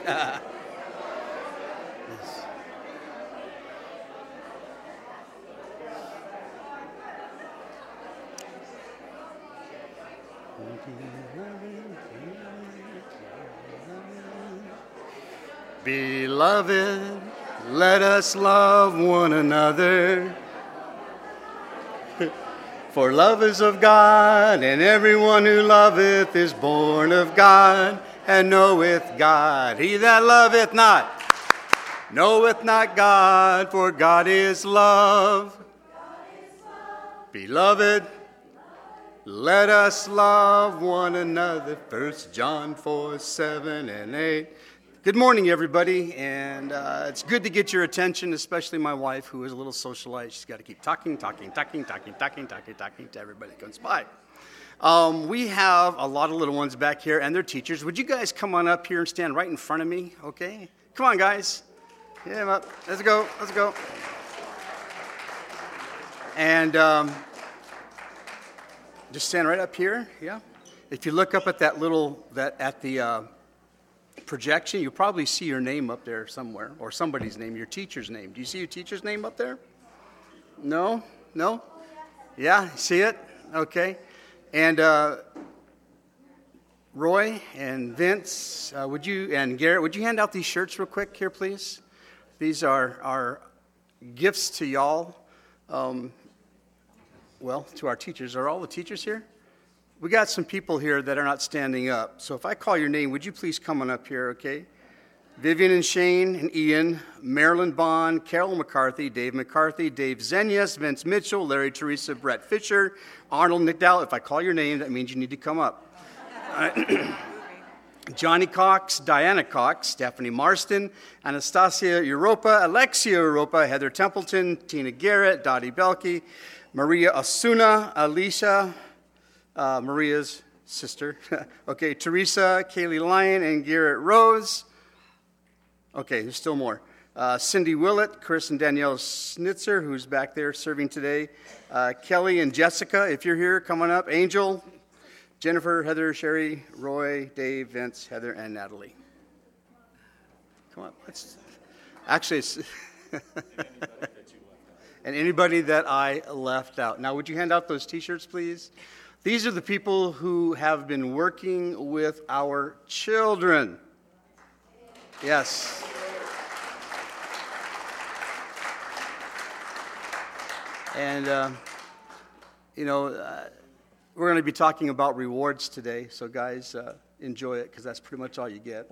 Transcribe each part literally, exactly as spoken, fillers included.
Yes. Beloved, let us love one another. For love is of God, and everyone who loveth is born of God, and knoweth God. He that loveth not, knoweth not God, for God is love. Beloved, let us love one another. First John four, seven, and eight. Good morning, everybody, and uh, it's good to get your attention, especially my wife, who is a little socialite. She's got to keep talking, talking, talking, talking, talking, talking, talking to everybody that comes by. Um, we have a lot of little ones back here, and their teachers. Would you guys come on up here and stand right in front of me, okay? Come on, guys. Get them up. Let's go. Let's go. And um, just stand right up here, yeah? If you look up at that little, that at the... Uh, projection, you'll probably see your name up there somewhere, or somebody's name, your teacher's name. Do you see your teacher's name up there? No? No? Yeah, see it? Okay. And uh, Roy and Vince, uh, would you, and Garrett, would you hand out these shirts real quick here, please? These are our gifts to y'all. Um, well, to our teachers. Are all the teachers here? We got some people here that are not standing up. So if I call your name, would you please come on up here, okay? Vivian and Shane and Ian, Marilyn Bond, Carol McCarthy, Dave McCarthy, Dave Zenyas, Vince Mitchell, Larry Teresa, Brett Fisher, Arnold McDowell. If I call your name, that means you need to come up. Johnny Cox, Diana Cox, Stephanie Marston, Anastasia Europa, Alexia Europa, Heather Templeton, Tina Garrett, Dottie Belkey, Maria Osuna, Alicia... Uh, Maria's sister. Okay, Teresa, Kaylee Lyon, and Garrett Rose. Okay, there's still more. Uh, Cindy Willett, Chris and Danielle Snitzer, who's back there serving today. Uh, Kelly and Jessica, if you're here, come on up. Angel, Jennifer, Heather, Sherry, Roy, Dave, Vince, Heather, and Natalie. Come on, let's... Actually, it's... and anybody that I left out. Now, would you hand out those T-shirts, please? These are the people who have been working with our children. Yes. And, uh, you know, uh, we're going to be talking about rewards today. So, guys, uh, enjoy it because that's pretty much all you get.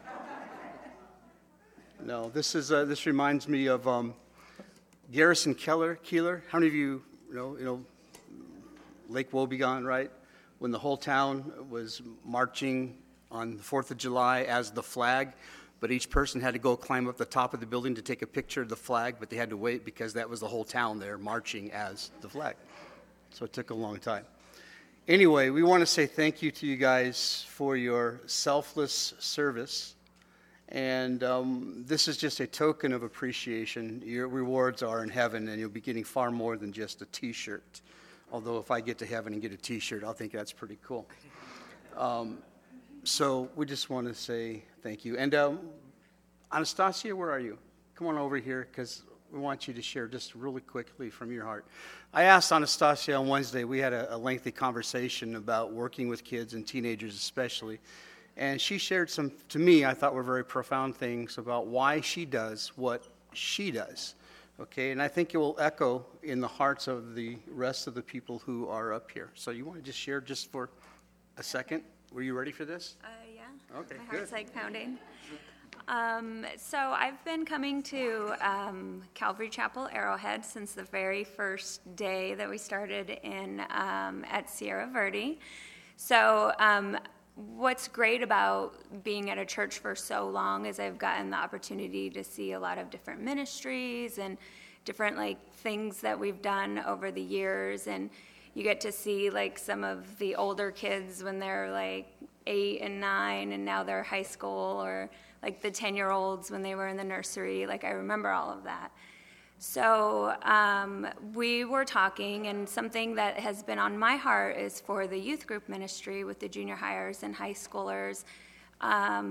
No, this is uh, this reminds me of um, Garrison Keller. Keeler. How many of you, you know, you know, Lake Wobegon, right? When the whole town was marching on the fourth of July as the flag, but each person had to go climb up the top of the building to take a picture of the flag, but they had to wait because that was the whole town there marching as the flag. So it took a long time. Anyway, we want to say thank you to you guys for your selfless service. And um, this is just a token of appreciation. Your rewards are in heaven, and you'll be getting far more than just a T-shirt. Although if I get to heaven and get a T-shirt, I'll think that's pretty cool. Um, so we just want to say thank you. And um, Anastasia, where are you? Come on over here because we want you to share just really quickly from your heart. I asked Anastasia on Wednesday, we had a, a lengthy conversation about working with kids and teenagers especially. And she shared some, to me, I thought were very profound things about why she does what she does. Okay, and I think it will echo in the hearts of the rest of the people who are up here. So you want to just share just for a second? Were you ready for this? Uh, yeah. Okay, My good. heart's like pounding. Um, so I've been coming to um, Calvary Chapel Arrowhead since the very first day that we started in um, at Sierra Verde. So um, what's great about being at a church for so long is I've gotten the opportunity to see a lot of different ministries and different like things that we've done over the years, and you get to see like some of the older kids when they're like eight and nine and now they're high school, or like the ten-year-olds when they were in the nursery. Like I remember all of that. So um, we were talking, and something that has been on my heart is for the youth group ministry with the junior hires and high schoolers. Um,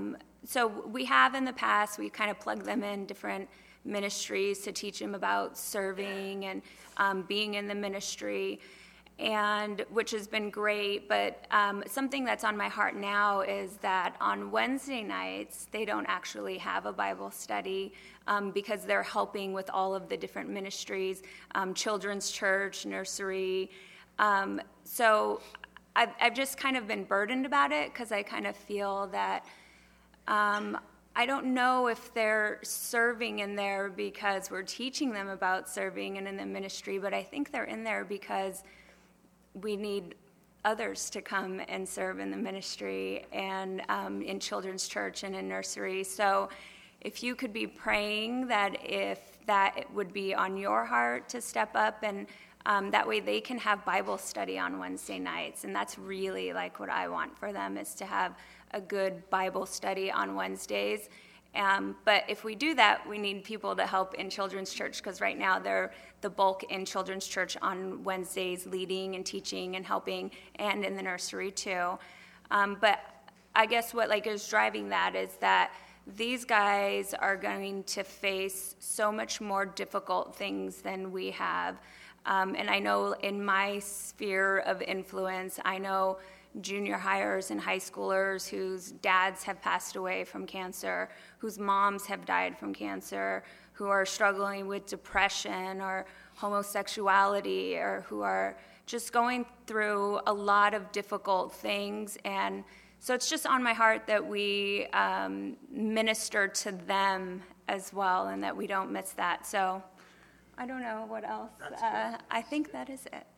so we have in the past, we kind of plugged them in different ministries to teach them about serving and um, being in the ministry, and which has been great. But um, something that's on my heart now is that on Wednesday nights, they don't actually have a Bible study um, because they're helping with all of the different ministries, um, children's church, nursery. Um, so I've, I've just kind of been burdened about it because I kind of feel that um, I don't know if they're serving in there because we're teaching them about serving and in the ministry, but I think they're in there because we need others to come and serve in the ministry and um, in children's church and in nursery. So if you could be praying that if that it would be on your heart to step up, and um, that way they can have Bible study on Wednesday nights. And that's really like what I want for them, is to have a good Bible study on Wednesdays. Um, but if we do that, we need people to help in children's church, because right now they're the bulk in children's church on Wednesdays, leading and teaching and helping, and in the nursery too. Um, but I guess what like is driving that is that these guys are going to face so much more difficult things than we have. Um, and I know in my sphere of influence, I know junior hires and high schoolers whose dads have passed away from cancer, whose moms have died from cancer, who are struggling with depression or homosexuality, or who are just going through a lot of difficult things. And so it's just on my heart that we um, minister to them as well, and that we don't miss that. So I don't know what else. Uh, I think that is it.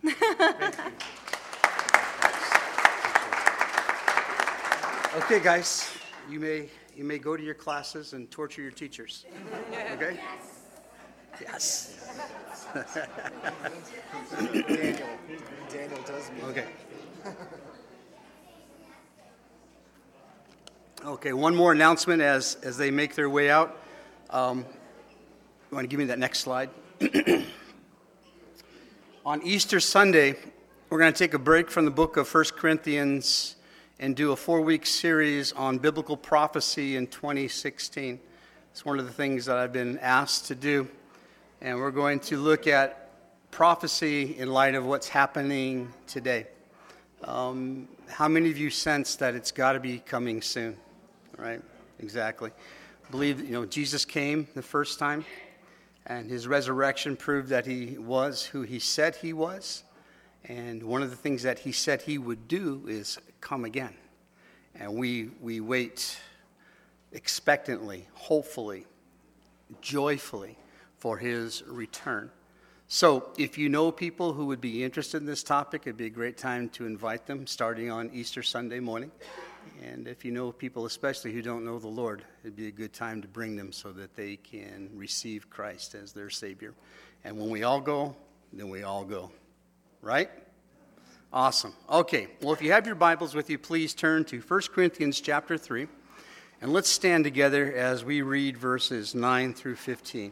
Okay, guys, you may you may go to your classes and torture your teachers. Okay? Yes. Daniel. Daniel does me. Okay. Okay, one more announcement as, as they make their way out. Um, you want to give me that next slide? On Easter Sunday, we're going to take a break from the book of First Corinthians and do a four-week series on biblical prophecy in twenty sixteen. It's one of the things that I've been asked to do. And we're going to look at prophecy in light of what's happening today. Um, how many of you sense that it's got to be coming soon? Right? Exactly. Believe, you know, Jesus came the first time, and his resurrection proved that he was who he said he was. And one of the things that he said he would do is come again. And we we wait expectantly, hopefully, joyfully for his return. So if you know people who would be interested in this topic, it'd be a great time to invite them starting on Easter Sunday morning. And if you know people especially who don't know the Lord, it'd be a good time to bring them so that they can receive Christ as their Savior. And when we all go, then we all go. Right? Awesome. Okay. Well, if you have your Bibles with you, please turn to First Corinthians chapter three. And let's stand together as we read verses nine through fifteen.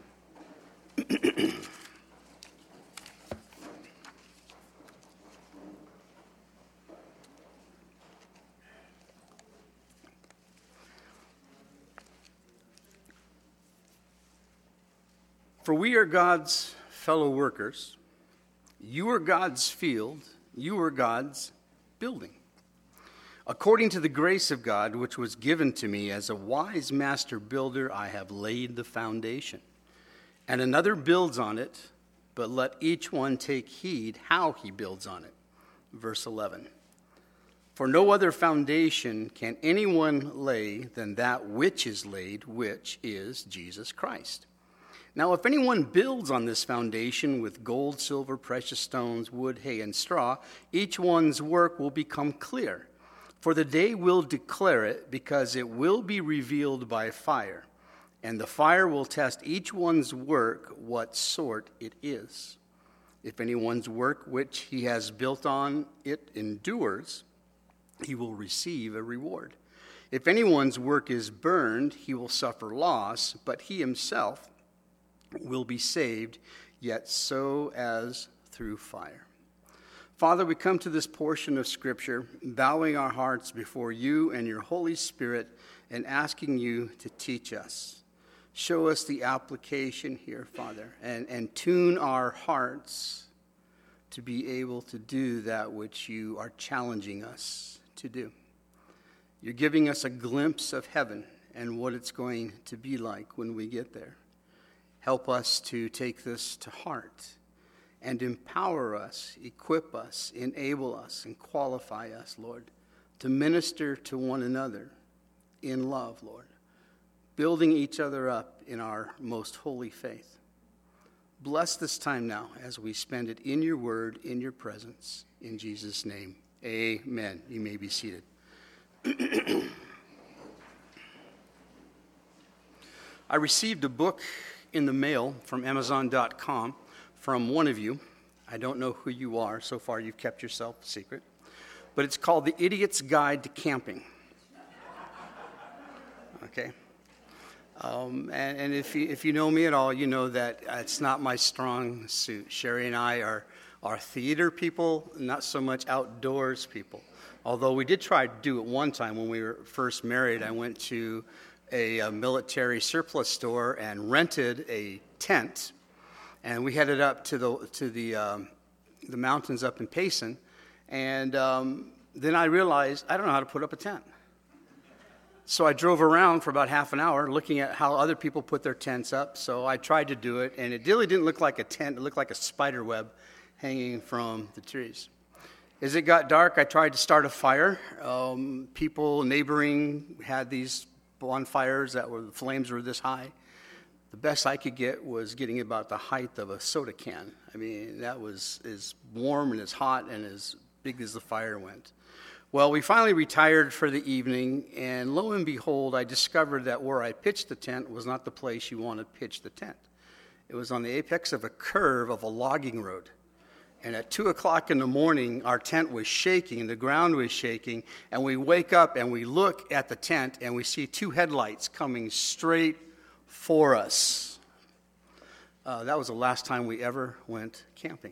For we are God's fellow workers. You are God's field. You are God's building. According to the grace of God, which was given to me as a wise master builder, I have laid the foundation. And another builds on it, but let each one take heed how he builds on it. Verse eleven. For no other foundation can anyone lay than that which is laid, which is Jesus Christ. Now, if anyone builds on this foundation with gold, silver, precious stones, wood, hay, and straw, each one's work will become clear. For the day will declare it, because it will be revealed by fire. And the fire will test each one's work, what sort it is. If anyone's work which he has built on it endures, he will receive a reward. If anyone's work is burned, he will suffer loss, but he himself will be saved, yet so as through fire. Father, we come to this portion of Scripture, bowing our hearts before you and your Holy Spirit and asking you to teach us. Show us the application here, Father, and, and tune our hearts to be able to do that which you are challenging us to do. You're giving us a glimpse of heaven and what it's going to be like when we get there. Help us to take this to heart and empower us, equip us, enable us, and qualify us, Lord, to minister to one another in love, Lord, building each other up in our most holy faith. Bless this time now as we spend it in your word, in your presence. In Jesus' name, amen. You may be seated. I received a book in the mail from Amazon dot com from one of you. I don't know who you are. So far, you've kept yourself a secret. But it's called The Idiot's Guide to Camping. Okay? Um, and, and if you, if you know me at all, you know that it's not my strong suit. Sherry and I are, are theater people, not so much outdoors people. Although we did try to do it one time when we were first married. I went to a, a military surplus store and rented a tent, and we headed up to the to the um, the mountains up in Payson. And um, then I realized I don't know how to put up a tent. So I drove around for about half an hour looking at how other people put their tents up. So I tried to do it, and it really didn't look like a tent. It looked like a spider web hanging from the trees. As it got dark, I tried to start a fire. Um, people neighboring had these bonfires that were, the flames were this high. The best I could get was getting about the height of a soda can. I mean, that was as warm and as hot and as big as the fire went. Well, we finally retired for the evening, and lo and behold, I discovered that where I pitched the tent was not the place you want to pitch the tent. It was on the apex of a curve of a logging road. And at two o'clock in the morning, our tent was shaking, the ground was shaking, and we wake up and we look at the tent and we see two headlights coming straight for us. Uh, that was the last time we ever went camping.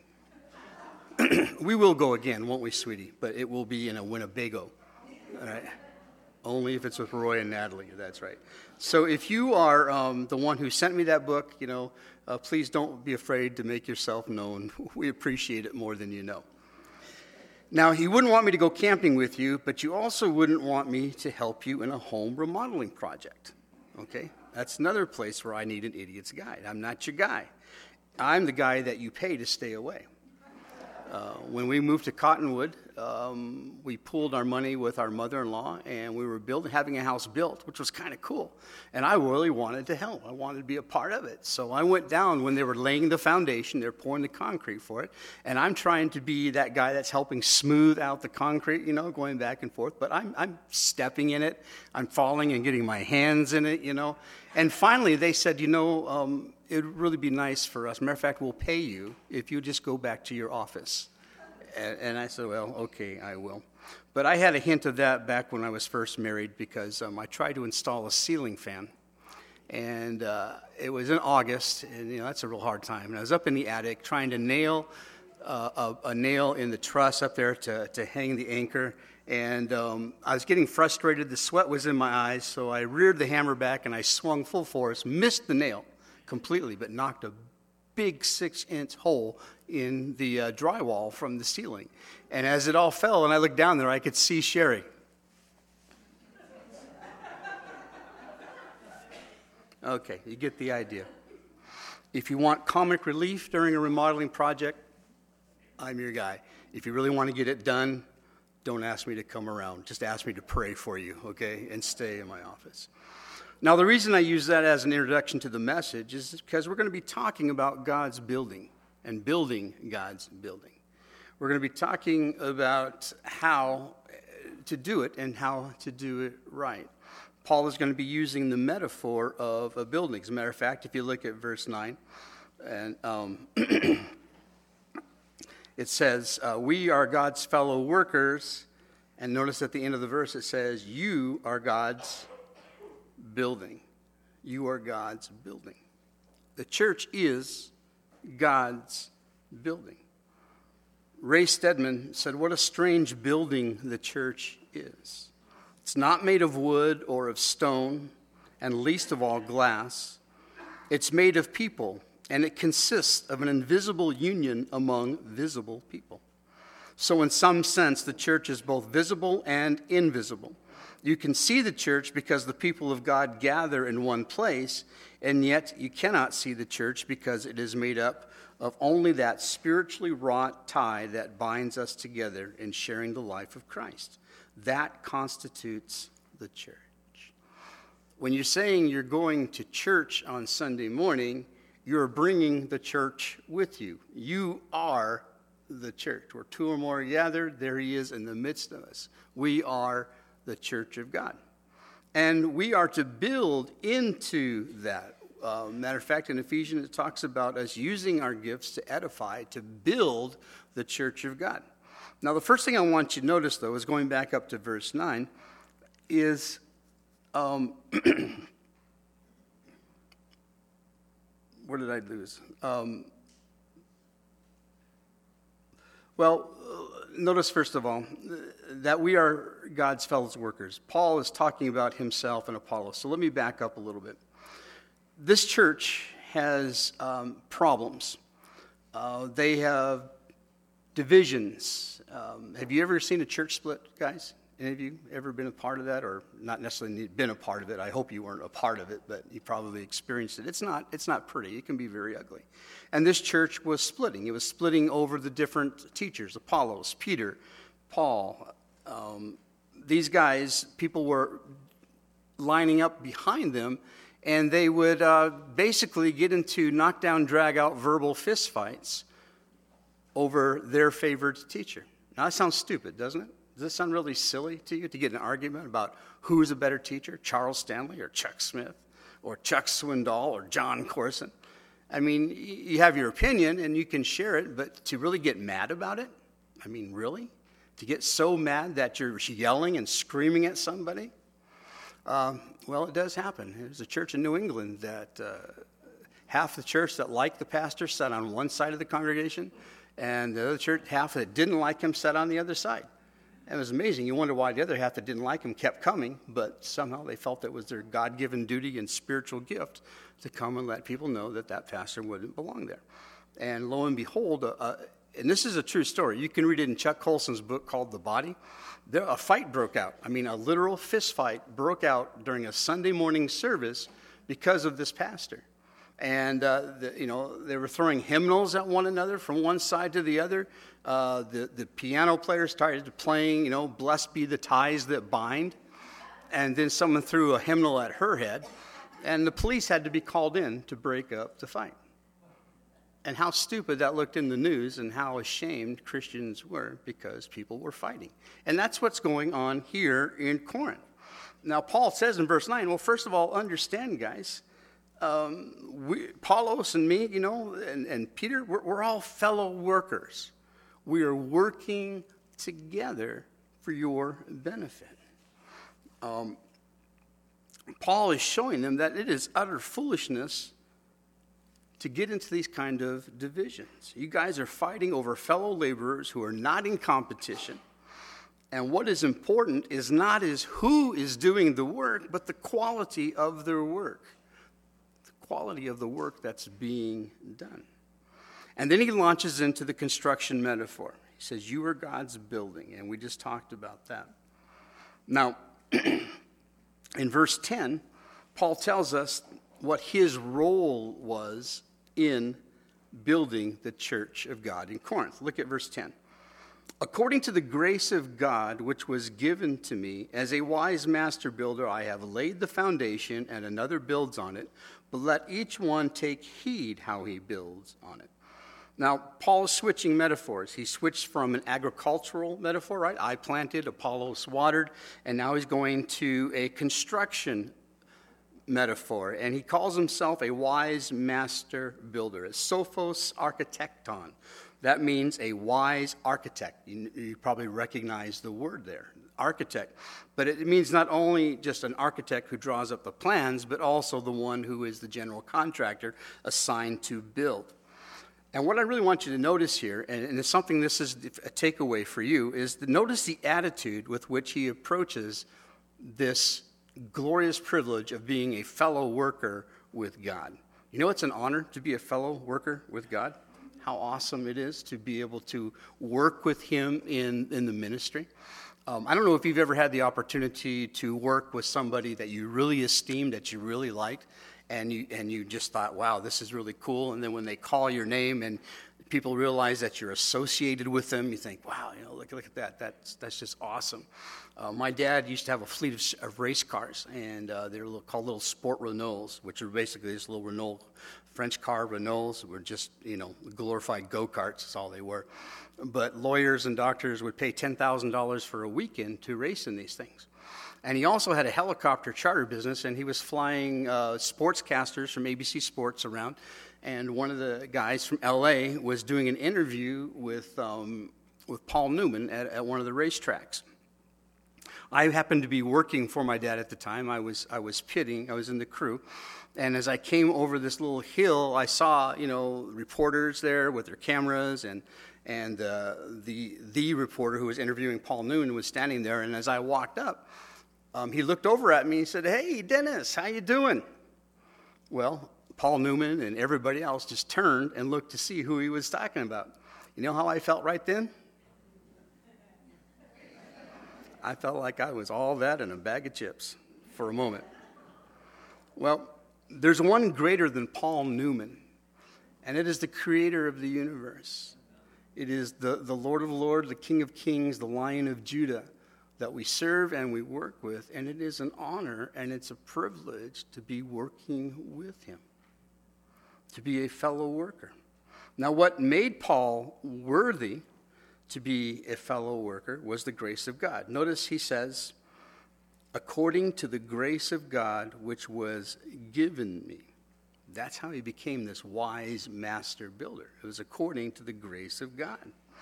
We will go again, won't we, sweetie? But it will be in a Winnebago, all right? Only if it's with Roy and Natalie, that's right. So if you are um, the one who sent me that book, you know, uh, please don't be afraid to make yourself known. We appreciate it more than you know. Now, you wouldn't want me to go camping with you, but you also wouldn't want me to help you in a home remodeling project, okay? That's another place where I need an idiot's guide. I'm not your guy. I'm the guy that you pay to stay away. Uh, when we moved to Cottonwood, um, we pooled our money with our mother-in-law, and we were building, having a house built, which was kind of cool. And I really wanted to help. I wanted to be a part of it. So I went down when they were laying the foundation. They're pouring the concrete for it. And I'm trying to be that guy that's helping smooth out the concrete, you know, going back and forth. But I'm, I'm stepping in it. I'm falling and getting my hands in it, you know. And finally, they said, you know, um, it would really be nice for us. Matter of fact, we'll pay you if you just go back to your office. And, and I said, well, okay, I will. But I had a hint of that back when I was first married because um, I tried to install a ceiling fan. And uh, it was in August, and, you know, that's a real hard time. And I was up in the attic trying to nail uh, a, a nail in the truss up there to, to hang the anchor. And um, I was getting frustrated. The sweat was in my eyes, so I reared the hammer back, and I swung full force, missed the nail completely, but knocked a big six-inch hole in the uh, drywall from the ceiling. And as it all fell, and I looked down there, I could see Sherry. Okay, you get the idea. If you want comic relief during a remodeling project, I'm your guy. If you really want to get it done, don't ask me to come around. Just ask me to pray for you, okay, and stay in my office. Now, the reason I use that as an introduction to the message is because we're going to be talking about God's building and building God's building. We're going to be talking about how to do it and how to do it right. Paul is going to be using the metaphor of a building. As a matter of fact, if you look at verse nine, and um, it says, uh, we are God's fellow workers. And notice at the end of the verse it says, you are God's building. You are God's building. The church is God's building. Ray Stedman said, "What a strange building the church is. It's not made of wood or of stone, and least of all glass. It's made of people, and it consists of an invisible union among visible people. So in some sense, the church is both visible and invisible. You can see the church because the people of God gather in one place, and yet you cannot see the church because it is made up of only that spiritually wrought tie that binds us together in sharing the life of Christ. That constitutes the church." When you're saying you're going to church on Sunday morning, you're bringing the church with you. You are the church. Where two or more are gathered, there he is in the midst of us. We are the church of God. And we are to build into that. Uh, matter of fact, in Ephesians, it talks about us using our gifts to edify, to build the church of God. Now, the first thing I want you to notice, though, is going back up to verse nine, is um, where did I lose? Um, well, notice, first of all, that we are God's fellow workers. Paul is talking about himself and Apollos. So let me back up a little bit. This church has um, problems. Uh, they have divisions. Um, have you ever seen a church split, guys? Any of you ever been a part of that, or not necessarily been a part of it? I hope you weren't a part of it, but you probably experienced it. It's not, it's not pretty. It can be very ugly. And this church was splitting. It was splitting over the different teachers, Apollos, Peter, Paul. Um, these guys, people were lining up behind them, and they would uh, basically get into knockdown, drag-out verbal fistfights over their favorite teacher. Now, that sounds stupid, doesn't it? Does this sound really silly to you, to get an argument about who's a better teacher, Charles Stanley or Chuck Smith or Chuck Swindoll or John Corson? I mean, you have your opinion and you can share it, but to really get mad about it? I mean, really? To get so mad that you're yelling and screaming at somebody? Uh, well, it does happen. There's a church in New England that uh, half the church that liked the pastor sat on one side of the congregation, and the other church, half that didn't like him, sat on the other side. And it was amazing. You wonder why the other half that didn't like him kept coming, but somehow they felt it was their God-given duty and spiritual gift to come and let people know that that pastor wouldn't belong there. And lo and behold, uh, uh, and this is a true story. You can read it in Chuck Colson's book called The Body. There, a fight broke out. I mean, a literal fist fight broke out during a Sunday morning service because of this pastor. And, uh, the, you know, they were throwing hymnals at one another from one side to the other. Uh, the, the piano player started playing, you know, "Blessed Be the Ties That Bind." And then someone threw a hymnal at her head. And the police had to be called in to break up the fight. And how stupid that looked in the news, and how ashamed Christians were because people were fighting. And that's what's going on here in Corinth. Now, Paul says in verse nine, well, first of all, understand, guys, um, we, Apollos and me, you know, and, and Peter, we're, we're all fellow workers. We are working together for your benefit. Um, Paul is showing them that it is utter foolishness to get into these kind of divisions. You guys are fighting over fellow laborers who are not in competition. And what is important is not is who is doing the work, but the quality of their work. The quality of the work that's being done. And then he launches into the construction metaphor. He says, you are God's building. And we just talked about that. Now, in verse ten, Paul tells us what his role was in building the church of God in Corinth. Look at verse ten. According to the grace of God, which was given to me, as a wise master builder, I have laid the foundation, and another builds on it. But let each one take heed how he builds on it. Now, Paul is switching metaphors. He switched from an agricultural metaphor, right? I planted, Apollos watered, and now he's going to a construction metaphor, and he calls himself a wise master builder, a sophos architecton. That means a wise architect. You, you probably recognize the word there, architect. But it means not only just an architect who draws up the plans, but also the one who is the general contractor assigned to build. And what I really want you to notice here, and, and it's something this is a takeaway for you, is to notice the attitude with which he approaches this glorious privilege of being a fellow worker with God. You know, it's an honor to be a fellow worker with God. How awesome it is to be able to work with him in, in the ministry. Um, I don't know if you've ever had the opportunity to work with somebody that you really esteemed, that you really liked, and you and you just thought, wow, this is really cool. And then when they call your name and people realize that you're associated with them, you think, wow, you know, look, look at that. That's, that's just awesome. Uh, my dad used to have a fleet of, of race cars, and uh, they were little, called little sport Renaults, which are basically just little Renault, French car Renaults. Were just, you know, glorified go-karts. That's all they were. But lawyers and doctors would pay ten thousand dollars for a weekend to race in these things. And he also had a helicopter charter business, and he was flying uh, sportscasters from A B C Sports around. And one of the guys from L A was doing an interview with um, with Paul Newman at, at one of the racetracks. I happened to be working for my dad at the time. I was I was pitting. I was in the crew. And as I came over this little hill, I saw, you know, reporters there with their cameras, and and uh, the the reporter who was interviewing Paul Newman was standing there. And as I walked up, um, he looked over at me and said, "Hey, Dennis, how you doing?" Well, Paul Newman and everybody else just turned and looked to see who he was talking about. You know how I felt right then? I felt like I was all that and a bag of chips for a moment. Well, there's one greater than Paul Newman, and it is the creator of the universe. It is the, the Lord of Lords, the King of Kings, the Lion of Judah that we serve and we work with, and it is an honor and it's a privilege to be working with him, to be a fellow worker. Now, what made Paul worthy to be a fellow worker was the grace of God. Notice he says, according to the grace of God which was given me. That's how he became this wise master builder. It was according to the grace of God.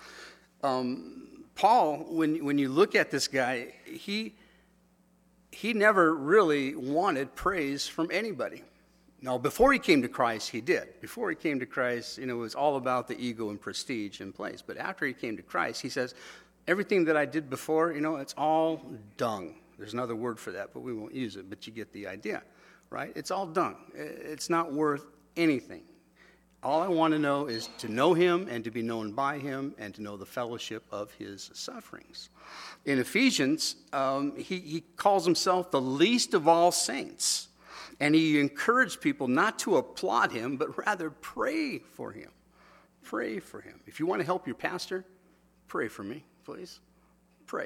Um, Paul, when when you look at this guy, he he never really wanted praise from anybody. Now, before he came to Christ, he did. Before he came to Christ, you know, it was all about the ego and prestige and place. But after he came to Christ, he says, everything that I did before, you know, it's all dung. There's another word for that, but we won't use it. But you get the idea, right? It's all dung. It's not worth anything. All I want to know is to know him and to be known by him and to know the fellowship of his sufferings. In Ephesians, um, he, he calls himself the least of all saints. And he encouraged people not to applaud him, but rather pray for him. Pray for him. If you want to help your pastor, pray for me, please. Pray.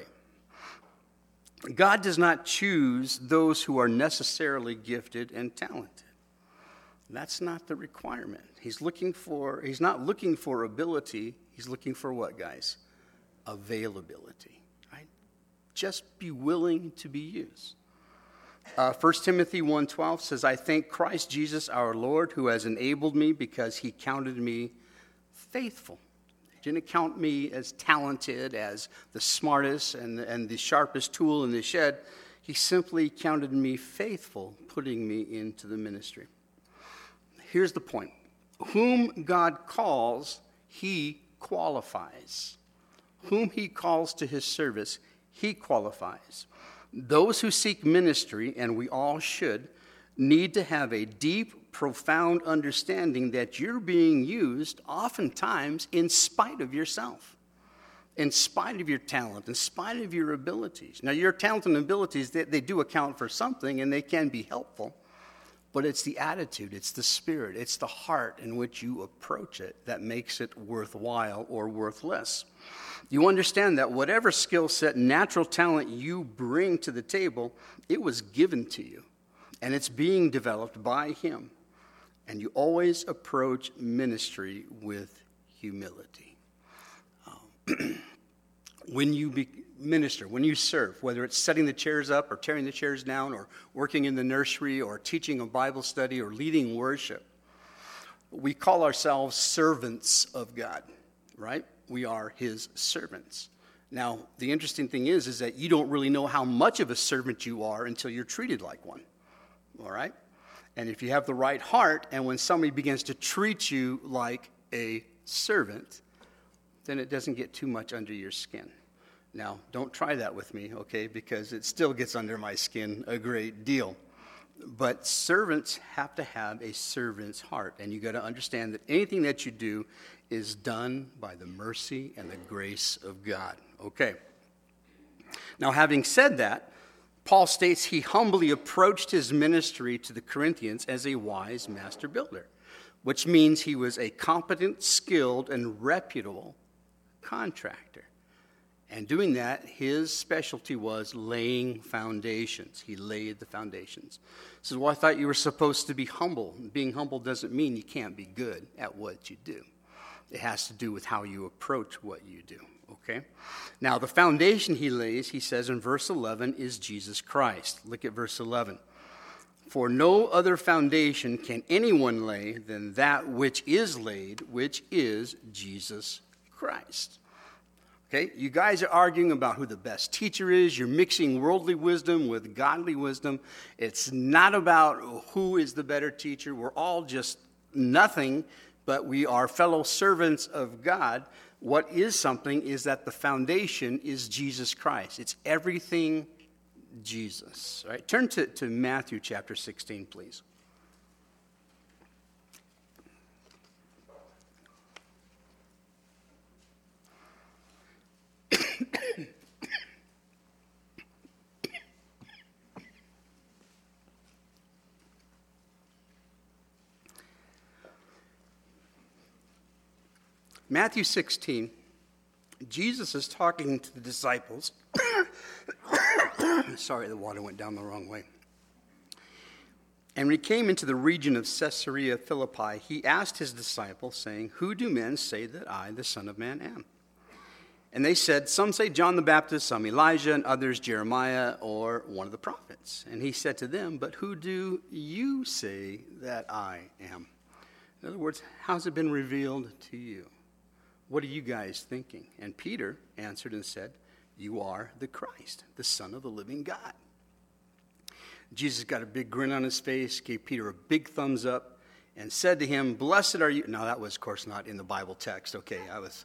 God does not choose those who are necessarily gifted and talented. That's not the requirement. He's looking for, he's not looking for ability. He's looking for what, guys? Availability. Right? Just be willing to be used. Uh, First Timothy one twelve says, I thank Christ Jesus our Lord who has enabled me because he counted me faithful. He didn't count me as talented, as the smartest and, and the sharpest tool in the shed. He simply counted me faithful, putting me into the ministry. Here's the point. Whom God calls, he qualifies. Whom he calls to his service, he qualifies. Those who seek ministry, and we all should, need to have a deep, profound understanding that you're being used oftentimes in spite of yourself, in spite of your talent, in spite of your abilities. Now, your talent and abilities, they, they do account for something, and they can be helpful, but it's the attitude, it's the spirit, it's the heart in which you approach it that makes it worthwhile or worthless. You understand that whatever skill set, natural talent you bring to the table, it was given to you, and it's being developed by him. And you always approach ministry with humility. Um, when you be, minister, when you serve, whether it's setting the chairs up or tearing the chairs down or working in the nursery or teaching a Bible study or leading worship, we call ourselves servants of God, right? We are his servants. Now, the interesting thing is, is that you don't really know how much of a servant you are until you're treated like one, all right? And if you have the right heart, and when somebody begins to treat you like a servant, then it doesn't get too much under your skin. Now, don't try that with me, okay, because it still gets under my skin a great deal. But servants have to have a servant's heart, and you got to understand that anything that you do is done by the mercy and the grace of God. Okay. Now, having said that, Paul states he humbly approached his ministry to the Corinthians as a wise master builder, which means he was a competent, skilled, and reputable contractor. And doing that, his specialty was laying foundations. He laid the foundations. He says, well, I thought you were supposed to be humble. Being humble doesn't mean you can't be good at what you do. It has to do with how you approach what you do, okay? Now, the foundation he lays, he says in verse eleven, is Jesus Christ. Look at verse eleven. For no other foundation can anyone lay than that which is laid, which is Jesus Christ. Okay, you guys are arguing about who the best teacher is. You're mixing worldly wisdom with godly wisdom. It's not about who is the better teacher. We're all just nothing, but we are fellow servants of God. What is something is that the foundation is Jesus Christ. It's everything Jesus. All right, turn to, to Matthew chapter sixteen, please. Matthew sixteen, Jesus is talking to the disciples. Sorry, the water went down the wrong way. And when he came into the region of Caesarea Philippi, he asked his disciples, saying, who do men say that I, the Son of Man, am? And they said, some say John the Baptist, some Elijah, and others Jeremiah or one of the prophets. And he said to them, but who do you say that I am? In other words, how's it been revealed to you? What are you guys thinking? And Peter answered and said, you are the Christ, the Son of the living God. Jesus got a big grin on his face, gave Peter a big thumbs up, and said to him, blessed are you. Now, that was, of course, not in the Bible text. Okay, I was.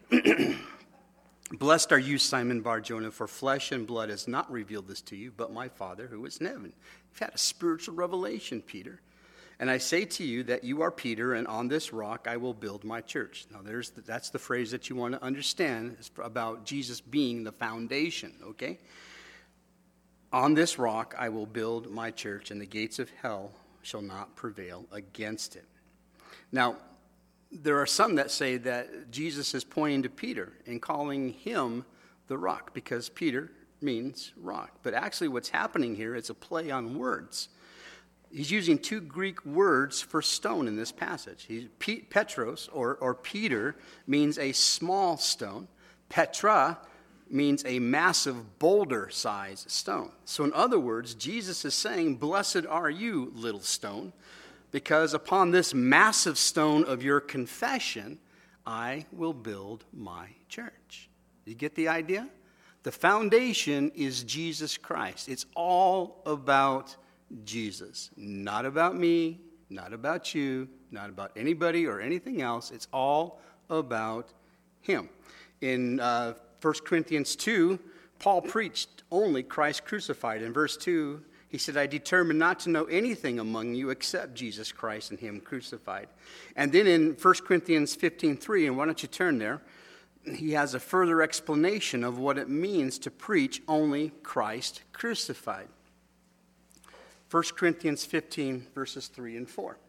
Blessed are you, Simon Bar-Jonah, for flesh and blood has not revealed this to you, but my Father who is in heaven. You've had a spiritual revelation, Peter. And I say to you that you are Peter, and on this rock I will build my church. Now, there's the, that's the phrase that you want to understand about Jesus being the foundation, okay? On this rock I will build my church, and the gates of hell shall not prevail against it. Now, there are some that say that Jesus is pointing to Peter and calling him the rock, because Peter means rock. But actually what's happening here is a play on words. He's using two Greek words for stone in this passage. He's, Petros, or, or Peter, means a small stone. Petra means a massive boulder-sized stone. So in other words, Jesus is saying, blessed are you, little stone, because upon this massive stone of your confession, I will build my church. You get the idea? The foundation is Jesus Christ. It's all about Jesus, not about me, not about you, not about anybody or anything else. It's all about him. In uh, First Corinthians two, Paul preached only Christ crucified. In verse two, he said, I determined not to know anything among you except Jesus Christ and him crucified. And then in First Corinthians fifteen three, and why don't you turn there, he has a further explanation of what it means to preach only Christ crucified. First Corinthians fifteen, verses three and four.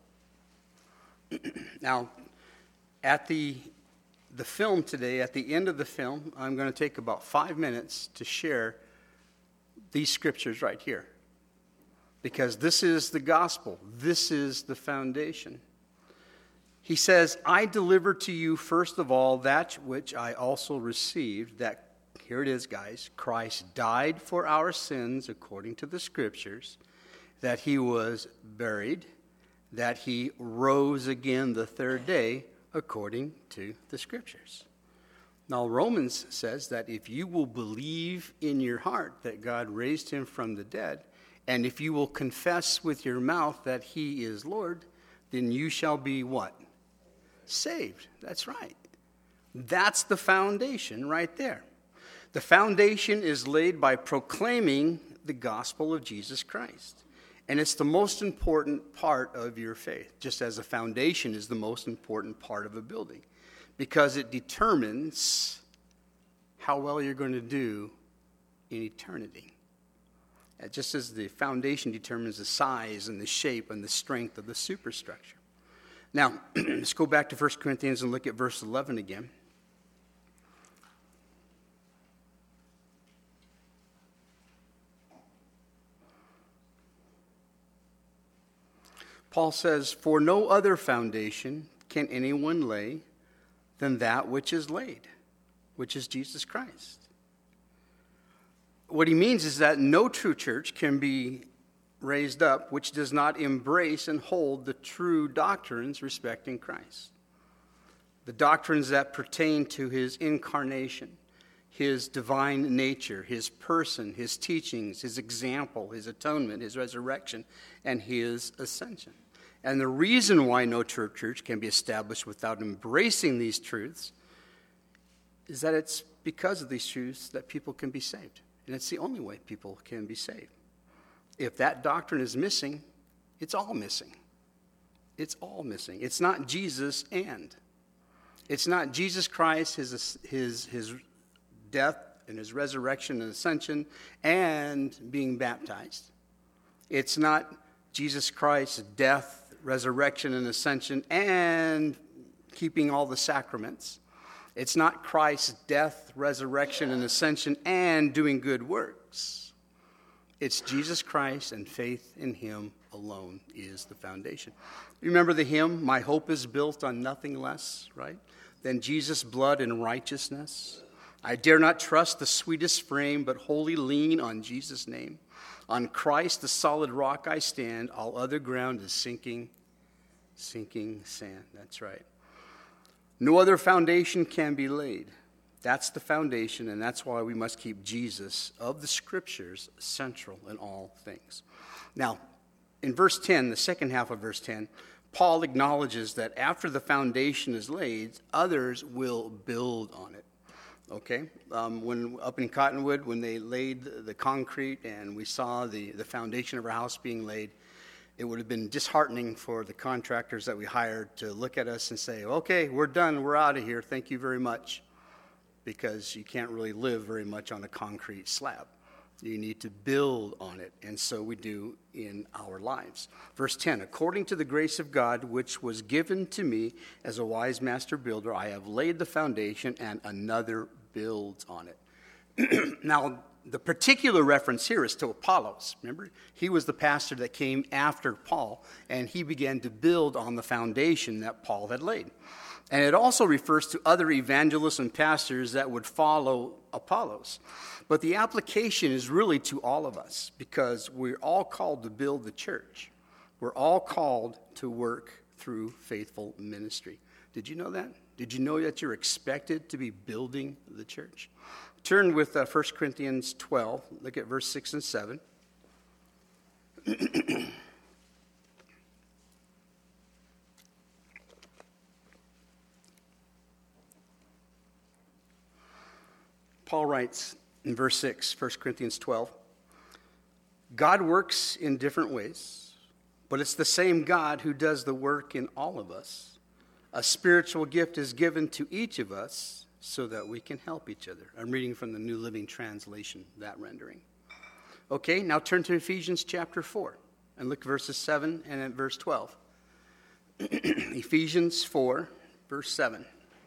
Now, at the, the film today, at the end of the film, I'm going to take about five minutes to share these scriptures right here. Because this is the gospel. This is the foundation. He says, I deliver to you first of all that which I also received, that, here it is, guys, Christ died for our sins according to the scriptures, that he was buried, that he rose again the third day according to the scriptures. Now, Romans says that if you will believe in your heart that God raised him from the dead, and if you will confess with your mouth that he is Lord, then you shall be what? saved. That's right. That's the foundation right there. The foundation is laid by proclaiming the gospel of Jesus Christ. And it's the most important part of your faith, just as a foundation is the most important part of a building, because it determines how well you're going to do in eternity. Just as the foundation determines the size and the shape and the strength of the superstructure. Now, let's go back to First Corinthians and look at verse eleven again. Paul says, "For no other foundation can anyone lay than that which is laid, which is Jesus Christ." What he means is that no true church can be raised up which does not embrace and hold the true doctrines respecting Christ. The doctrines that pertain to his incarnation, his divine nature, his person, his teachings, his example, his atonement, his resurrection, and his ascension. And the reason why no true church can be established without embracing these truths is that it's because of these truths that people can be saved. And it's the only way people can be saved. If that doctrine is missing, it's all missing. It's all missing. It's not Jesus and. It's not Jesus Christ, his, his, his death and his resurrection and ascension, and being baptized. It's not Jesus Christ's death, resurrection, and ascension, and keeping all the sacraments. It's not Christ's death, resurrection, and ascension, and doing good works. It's Jesus Christ, and faith in him alone is the foundation. Remember the hymn, "My hope is built on nothing less," right? "Than Jesus' blood and righteousness. I dare not trust the sweetest frame, but wholly lean on Jesus' name. On Christ, the solid rock, I stand. All other ground is sinking, sinking sand." That's right. No other foundation can be laid. That's the foundation, and that's why we must keep Jesus of the Scriptures central in all things. Now, in verse ten, the second half of verse ten, Paul acknowledges that after the foundation is laid, others will build on it. Okay? Um, when up in Cottonwood, when they laid the concrete and we saw the, the foundation of our house being laid, it would have been disheartening for the contractors that we hired to look at us and say, "Okay, we're done, we're out of here, thank you very much," because you can't really live very much on a concrete slab. You need to build on it, and so we do in our lives. Verse ten, "According to the grace of God, which was given to me as a wise master builder, I have laid the foundation, and another builds on it." Now, the particular reference here is to Apollos. Remember, he was the pastor that came after Paul, and he began to build on the foundation that Paul had laid. And it also refers to other evangelists and pastors that would follow Apollos. But the application is really to all of us, because we're all called to build the church. We're all called to work through faithful ministry. Did you know that? Did you know that you're expected to be building the church? Turn with uh, First Corinthians twelve. Look at verse six and seven. Paul writes in verse six, First Corinthians twelve, "God works in different ways, but it's the same God who does the work in all of us. A spiritual gift is given to each of us so that we can help each other." I'm reading from the New Living Translation, that rendering. Okay, now turn to Ephesians chapter four and look at verses seven and at verse twelve. Ephesians four, verse seven.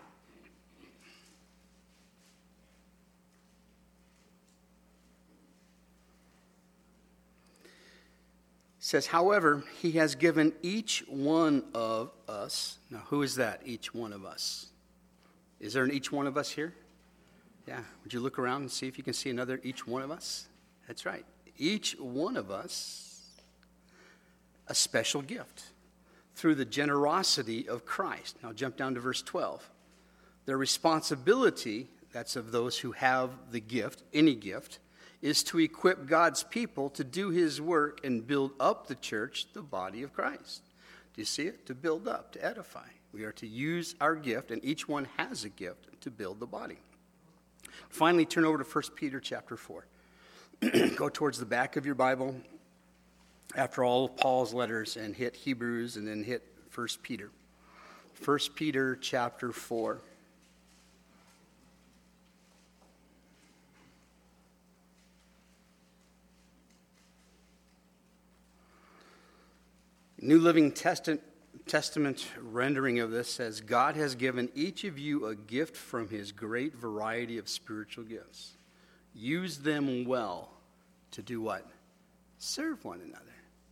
It says, "However, he has given each one of us." Now, who is that, each one of us? Is there an each one of us here? Yeah. Would you look around and see if you can see another each one of us? That's right. Each one of us a special gift through the generosity of Christ. Now jump down to verse twelve. "The responsibility," that's of those who have the gift, any gift, "is to equip God's people to do his work and build up the church, the body of Christ." Do you see it? To build up, to edify. We are to use our gift, and each one has a gift to build the body. Finally, turn over to First Peter chapter four. Go towards the back of your Bible after all of Paul's letters and hit Hebrews and then hit First Peter. First Peter chapter four. New Living Testament Testament rendering of this says, God has given each of you a gift from his great variety of spiritual gifts. Use them well to do what? Serve one another.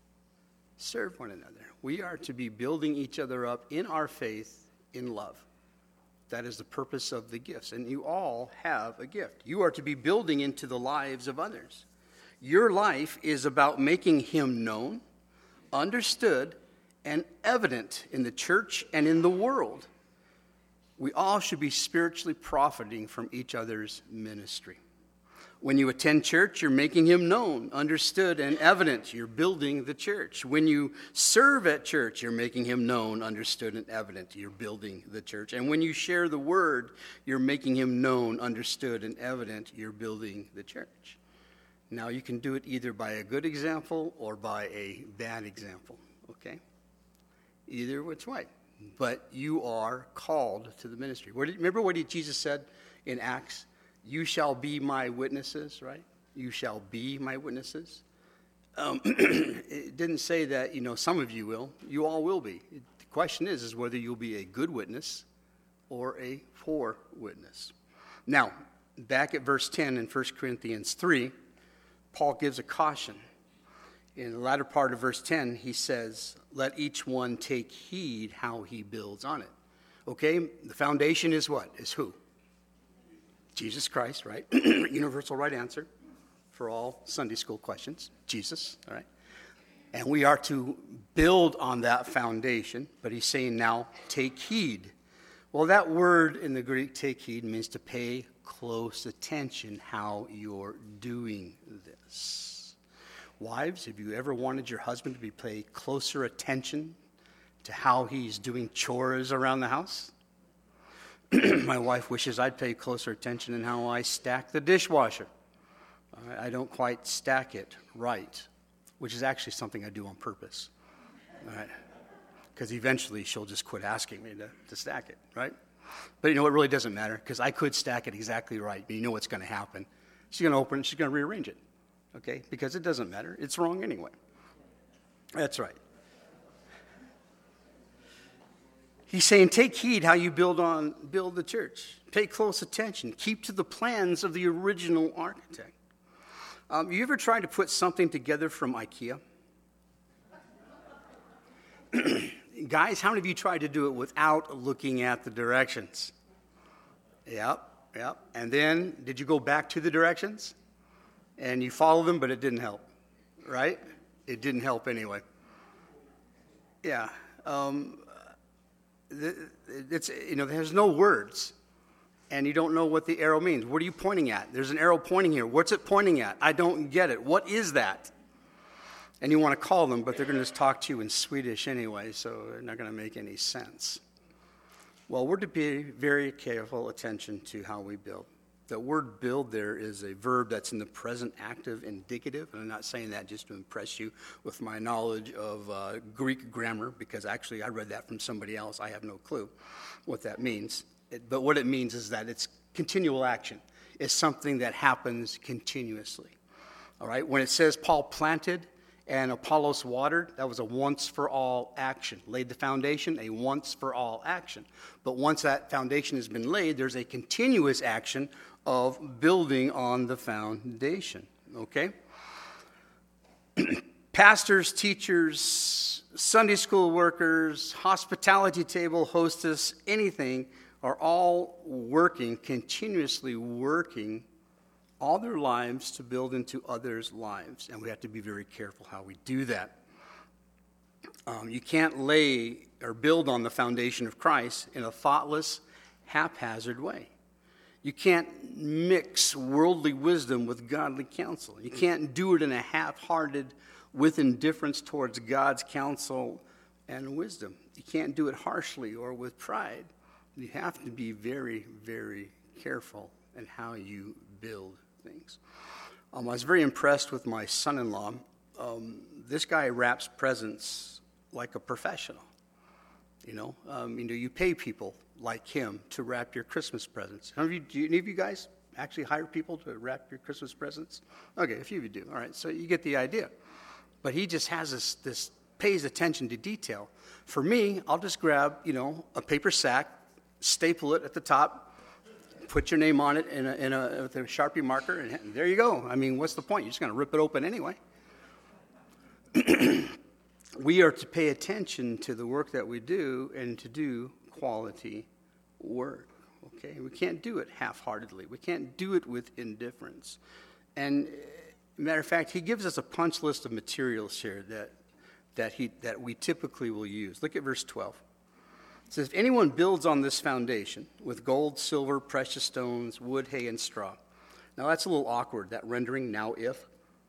Serve one another. We are to be building each other up in our faith in love. That is the purpose of the gifts. And you all have a gift. You are to be building into the lives of others. Your life is about making him known, understood, and evident in the church and in the world. We all should be spiritually profiting from each other's ministry. When you attend church, you're making him known, understood, and evident. You're building the church. When you serve at church, you're making him known, understood, and evident. You're building the church. And when you share the word, you're making him known, understood, and evident. You're building the church. Now, you can do it either by a good example or by a bad example, okay? Either which way. But you are called to the ministry. What did, remember what he, Jesus said in Acts? You shall be my witnesses, right? You shall be my witnesses. Um, it didn't say that, you know, some of you will. You all will be. The question is, is whether you'll be a good witness or a poor witness. Now, back at verse ten in First Corinthians three, Paul gives a caution. In the latter part of verse ten, he says, let each one take heed how he builds on it. Okay, the foundation is what? Is who? Jesus Christ, right? Universal right answer for all Sunday school questions. Jesus, all right? And we are to build on that foundation, but he's saying now, take heed. Well, that word in the Greek, take heed, means to pay close attention how you're doing this. Wives, have you ever wanted your husband to be pay closer attention to how he's doing chores around the house? My wife wishes I'd pay closer attention in how I stack the dishwasher. I don't quite stack it right, which is actually something I do on purpose. All right? Because eventually she'll just quit asking me to, to stack it, right? But you know, it really doesn't matter, because I could stack it exactly right, but you know what's going to happen. She's going to open it, she's going to rearrange it, okay? Because it doesn't matter. It's wrong anyway. That's right. He's saying, take heed how you build on build the church. Pay close attention. Keep to the plans of the original architect. Um, you ever tried to put something together from IKEA? Guys, how many of you tried to do it without looking at the directions? Yep, yep. And then, did you go back to the directions? And you follow them, but it didn't help, right? It didn't help anyway. Yeah. Um, it's, you know, there's no words, and you don't know what the arrow means. What are you pointing at? There's an arrow pointing here. What's it pointing at? I don't get it. What is that? And you want to call them, but they're going to just talk to you in Swedish anyway, so they're not going to make any sense. Well, we're to pay very careful attention to how we build. The word build there is a verb that's in the present active indicative, and I'm not saying that just to impress you with my knowledge of uh, Greek grammar, because actually I read that from somebody else. I have no clue what that means. It, but what it means is that it's continual action. It's something that happens continuously. All right? When it says Paul planted and Apollos watered, that was a once-for-all action. Laid the foundation, a once-for-all action. But once that foundation has been laid, there's a continuous action of building on the foundation, okay? Pastors, teachers, Sunday school workers, hospitality table hostess, anything, are all working, continuously working all their lives to build into others' lives. And we have to be very careful how we do that. Um, you can't lay or build on the foundation of Christ in a thoughtless, haphazard way. You can't mix worldly wisdom with godly counsel. You can't do it in a half-hearted, with indifference towards God's counsel and wisdom. You can't do it harshly or with pride. You have to be very, very careful in how you build things. Um, I was very impressed with my son-in-law. Um, this guy wraps presents like a professional. You know, um, you know, you pay people like him to wrap your Christmas presents. Have you, do any of you guys actually hire people to wrap your Christmas presents? Okay, a few of you do. All right, so you get the idea. But he just has this, this pays attention to detail. For me, I'll just grab, you know, a paper sack, staple it at the top, put your name on it in a, in a, with a Sharpie marker, and there you go. I mean, what's the point? You're just going to rip it open anyway. We are to pay attention to the work that we do and to do quality work, okay? We can't do it half-heartedly. We can't do it with indifference. And, matter of fact, he gives us a punch list of materials here that, that, he, that we typically will use. Look at verse twelve. It says, if anyone builds on this foundation with gold, silver, precious stones, wood, hay, and straw. Now, that's a little awkward, that rendering, now if.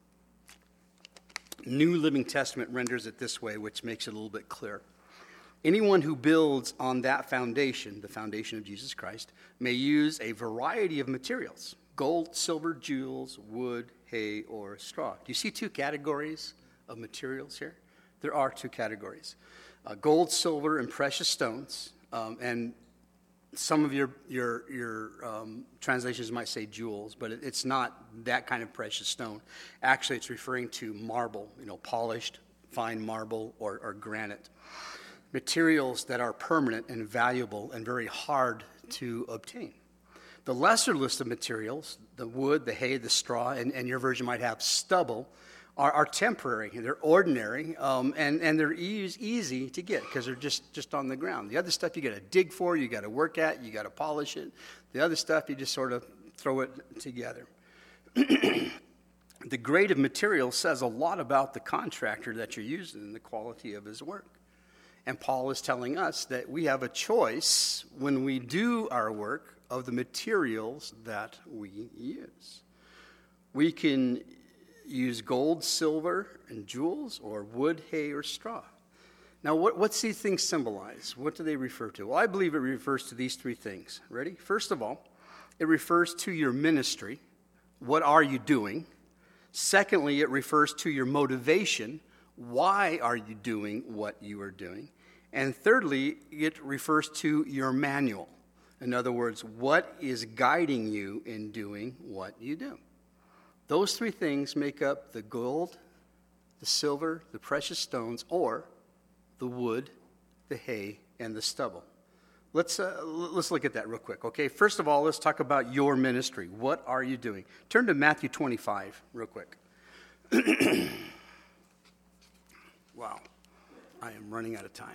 New Living Testament renders it this way, which makes it a little bit clearer. Anyone who builds on that foundation, the foundation of Jesus Christ, may use a variety of materials, gold, silver, jewels, wood, hay, or straw. Do you see two categories of materials here? There are two categories, uh, gold, silver, and precious stones. Um, and some of your your your um, translations might say jewels, but it, it's not that kind of precious stone. Actually, it's referring to marble, you know, polished, fine marble or, or granite. Materials that are permanent and valuable and very hard to obtain. The lesser list of materials, the wood, the hay, the straw, and, and your version might have stubble, are, are temporary. They're ordinary, um, and, and they're easy, easy to get because they're just, just on the ground. The other stuff you got to dig for, you got to work at, you got to polish it. The other stuff, you just sort of throw it together. The grade of material says a lot about the contractor that you're using and the quality of his work. And Paul is telling us that we have a choice when we do our work of the materials that we use. We can use gold, silver, and jewels, or wood, hay, or straw. Now, what, what's these things symbolize? What do they refer to? Well, I believe it refers to these three things. Ready? First of all, it refers to your ministry. What are you doing? Secondly, it refers to your motivation. Why are you doing what you are doing? And thirdly, it refers to your manual. In other words, what is guiding you in doing what you do? Those three things make up the gold, the silver, the precious stones, or the wood, the hay, and the stubble. Let's uh, let's look at that real quick, okay? First of all, let's talk about your ministry. What are you doing? Turn to Matthew twenty-five real quick. Wow, I am running out of time.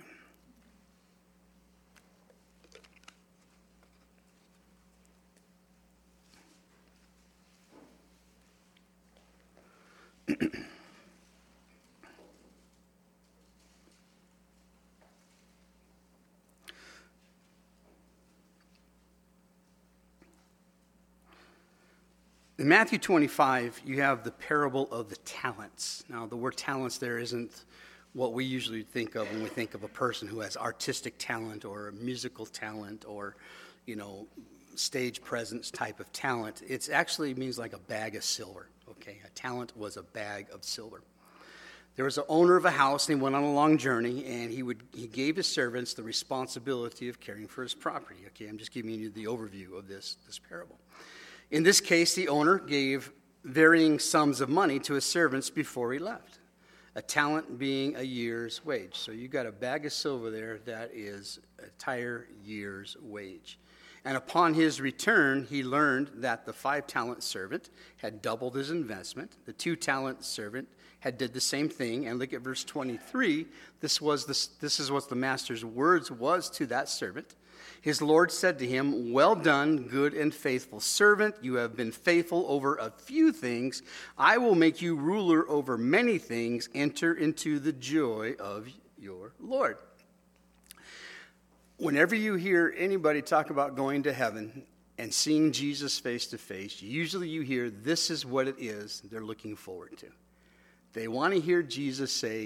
In Matthew twenty-five, you have the parable of the talents. Now, the word talents there isn't what we usually think of when we think of a person who has artistic talent or musical talent or, you know, stage presence type of talent. It actually means like a bag of silver, okay? A talent was a bag of silver. There was an owner of a house, and he went on a long journey, and he would he gave his servants the responsibility of caring for his property. Okay, I'm just giving you the overview of this, this parable. In this case, the owner gave varying sums of money to his servants before he left, a talent being a year's wage. So you got a bag of silver there that is an entire year's wage. And upon his return, he learned that the five-talent servant had doubled his investment. The two-talent servant had did the same thing. And look at verse twenty-three. This was the, this is what the master's words was to that servant. His Lord said to him, "Well done, good and faithful servant. You have been faithful over a few things. I will make you ruler over many things. Enter into the joy of your Lord." Whenever you hear anybody talk about going to heaven and seeing Jesus face to face, usually you hear this is what it is they're looking forward to. They want to hear Jesus say,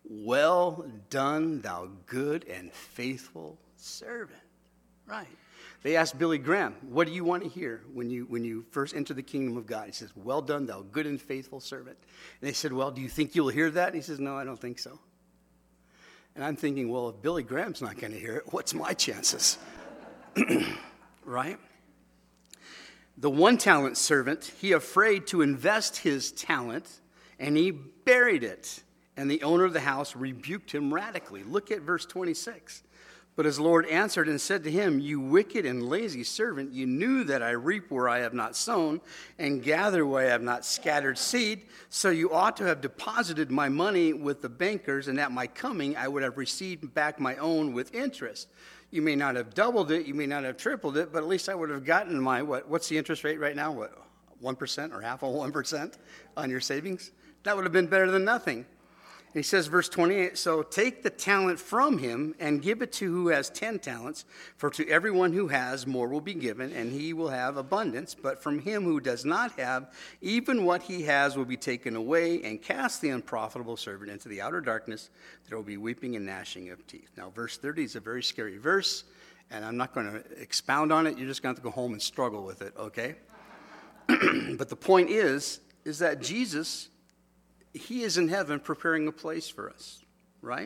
well done, thou good and faithful servant. Right. They asked Billy Graham, what do you want to hear when you when you first enter the kingdom of God? He says, well done, thou good and faithful servant. And they said, well, do you think you'll hear that? And he says, no, I don't think so. And I'm thinking, well, if Billy Graham's not going to hear it, what's my chances? Right? The one talent servant, he afraid to invest his talent, and he buried it. And the owner of the house rebuked him radically. Look at verse twenty-six. But his Lord answered and said to him, you wicked and lazy servant, you knew that I reap where I have not sown and gather where I have not scattered seed. So you ought to have deposited my money with the bankers, and at my coming I would have received back my own with interest. You may not have doubled it, you may not have tripled it, but at least I would have gotten my, what? What's the interest rate right now? What, one percent or half of one percent on your savings? That would have been better than nothing. He says, verse twenty-eight, so take the talent from him and give it to who has ten talents, for to everyone who has more will be given, and he will have abundance. But from him who does not have, even what he has will be taken away, and cast the unprofitable servant into the outer darkness. There will be weeping and gnashing of teeth. Now, verse thirty is a very scary verse, and I'm not going to expound on it. You're just going to have to go home and struggle with it, okay? But the point is, is that Jesus, he is in heaven preparing a place for us, right?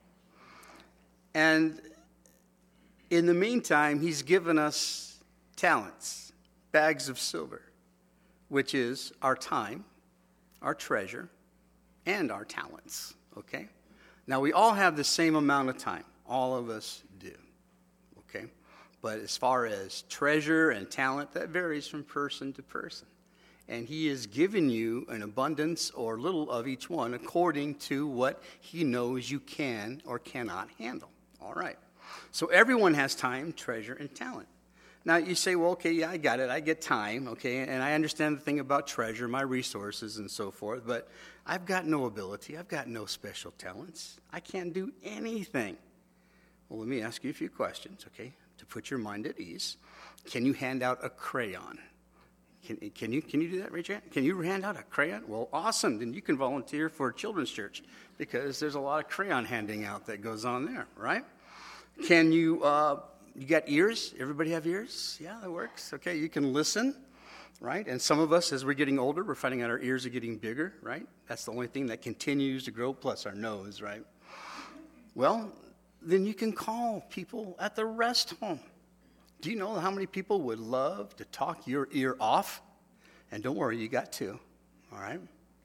And in the meantime, he's given us talents, bags of silver, which is our time, our treasure, and our talents, okay? Now, we all have the same amount of time. All of us do, okay? But as far as treasure and talent, that varies from person to person. And he has given you an abundance or little of each one according to what he knows you can or cannot handle. All right. So everyone has time, treasure, and talent. Now you say, well, okay, yeah, I got it. I get time, okay, and I understand the thing about treasure, my resources and so forth, but I've got no ability. I've got no special talents. I can't do anything. Well, let me ask you a few questions, okay, to put your mind at ease. Can you hand out a crayon? Can, can you can you do that, Rachel? Can you hand out a crayon? Well, awesome. Then you can volunteer for a children's church because there's a lot of crayon handing out that goes on there, right? Can you, uh, you got ears? Everybody have ears? Yeah, that works. Okay, you can listen, right? And some of us, as we're getting older, we're finding out our ears are getting bigger, right? That's the only thing that continues to grow, plus our nose, right? Well, then you can call people at the rest home. Do you know how many people would love to talk your ear off? And don't worry, you got two, all right?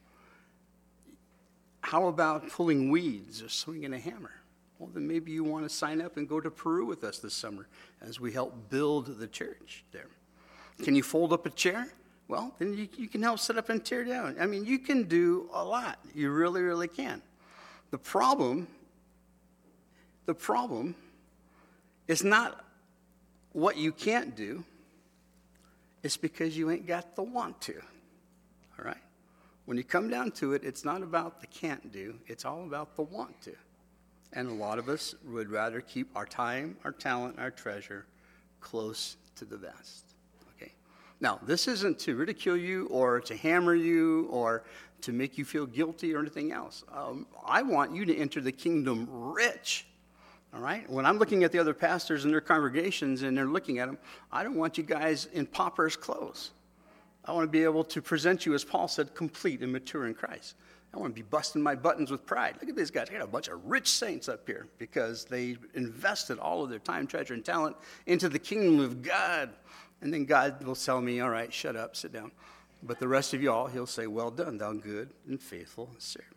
How about pulling weeds or swinging a hammer? Well, then maybe you want to sign up and go to Peru with us this summer as we help build the church there. Can you fold up a chair? Well, then you, you can help set up and tear down. I mean, you can do a lot. You really, really can. The problem, the problem is not what you can't do, it's because you ain't got the want to, all right? When you come down to it, it's not about the can't do, it's all about the want to. And a lot of us would rather keep our time, our talent, our treasure close to the vest, okay? Now, this isn't to ridicule you or to hammer you or to make you feel guilty or anything else. Um, I want you to enter the kingdom rich. All right? When I'm looking at the other pastors and their congregations and they're looking at them, I don't want you guys in pauper's clothes. I want to be able to present you, as Paul said, complete and mature in Christ. I want to be busting my buttons with pride. Look at these guys. I got a bunch of rich saints up here because they invested all of their time, treasure, and talent into the kingdom of God. And then God will tell me, all right, shut up, sit down. But the rest of y'all, he'll say, well done, thou good and faithful servant.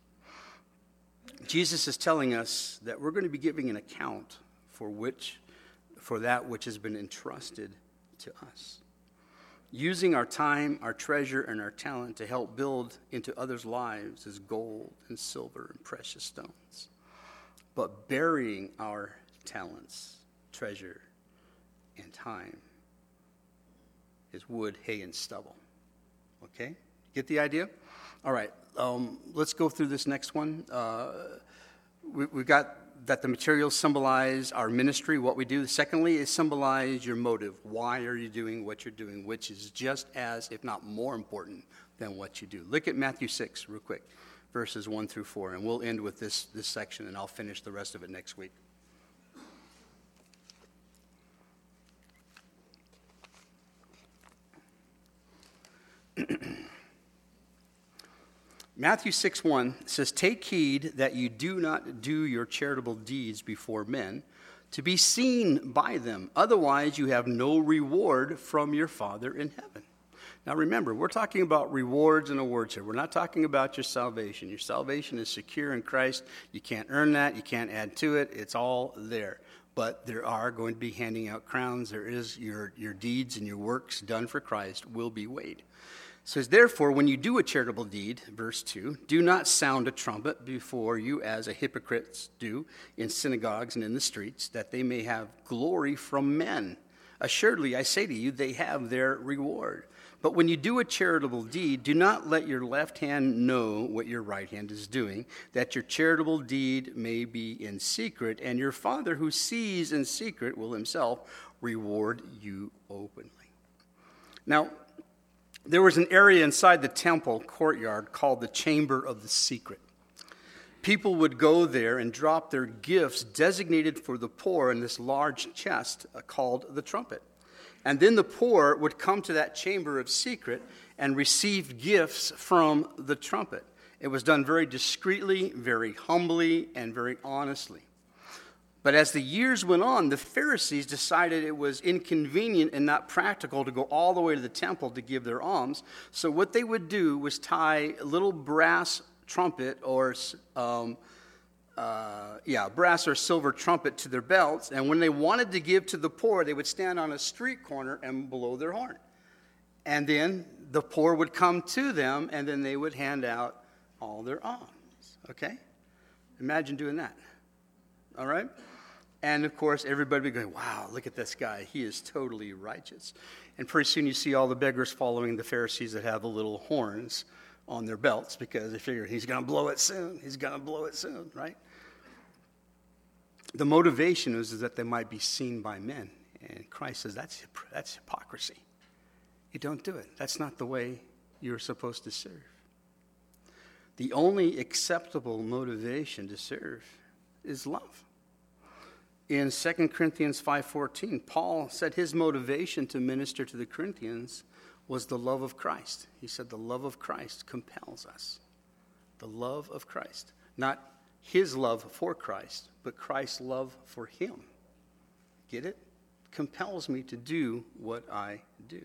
Jesus is telling us that we're going to be giving an account for which, for that which has been entrusted to us. Using our time, our treasure, and our talent to help build into others' lives is gold and silver and precious stones. But burying our talents, treasure, and time is wood, hay, and stubble. Okay? Get the idea? All right. Um, let's go through this next one. Uh, we, we got that the materials symbolize our ministry, what we do. Secondly, is symbolize your motive. Why are you doing what you're doing, which is just as, if not more important, than what you do. Look at Matthew six real quick. verses one through four. And we'll end with this, this section, and I'll finish the rest of it next week. Matthew six one says, "Take heed that you do not do your charitable deeds before men, to be seen by them. Otherwise, you have no reward from your Father in heaven." Now remember, we're talking about rewards and awards here. We're not talking about your salvation. Your salvation is secure in Christ. You can't earn that. You can't add to it. It's all there. But there are going to be handing out crowns. There is your, your deeds and your works done for Christ will be weighed. It says, "Therefore, when you do a charitable deed," verse two, "do not sound a trumpet before you as a hypocrites do in synagogues and in the streets, that they may have glory from men. Assuredly, I say to you, they have their reward. But when you do a charitable deed, do not let your left hand know what your right hand is doing, that your charitable deed may be in secret, and your Father who sees in secret will himself reward you openly." Now, there was an area inside the temple courtyard called the Chamber of the Secret. People would go there and drop their gifts designated for the poor in this large chest called the trumpet. And then the poor would come to that chamber of secret and receive gifts from the trumpet. It was done very discreetly, very humbly, and very honestly. But as the years went on, the Pharisees decided it was inconvenient and not practical to go all the way to the temple to give their alms. So what they would do was tie a little brass trumpet or um, uh, yeah, brass or silver trumpet to their belts. And when they wanted to give to the poor, they would stand on a street corner and blow their horn. And then the poor would come to them, and then they would hand out all their alms. Okay? Imagine doing that. All right? And, of course, everybody would be going, "Wow, look at this guy. He is totally righteous." And pretty soon you see all the beggars following the Pharisees that have the little horns on their belts because they figure he's going to blow it soon. He's going to blow it soon, right? The motivation is, is that they might be seen by men. And Christ says that's, that's hypocrisy. You don't do it. That's not the way you're supposed to serve. The only acceptable motivation to serve is love. In Second Corinthians five fourteen, Paul said his motivation to minister to the Corinthians was the love of Christ. He said the love of Christ compels us. The love of Christ. Not his love for Christ, but Christ's love for him. Get it? Compels me to do what I do.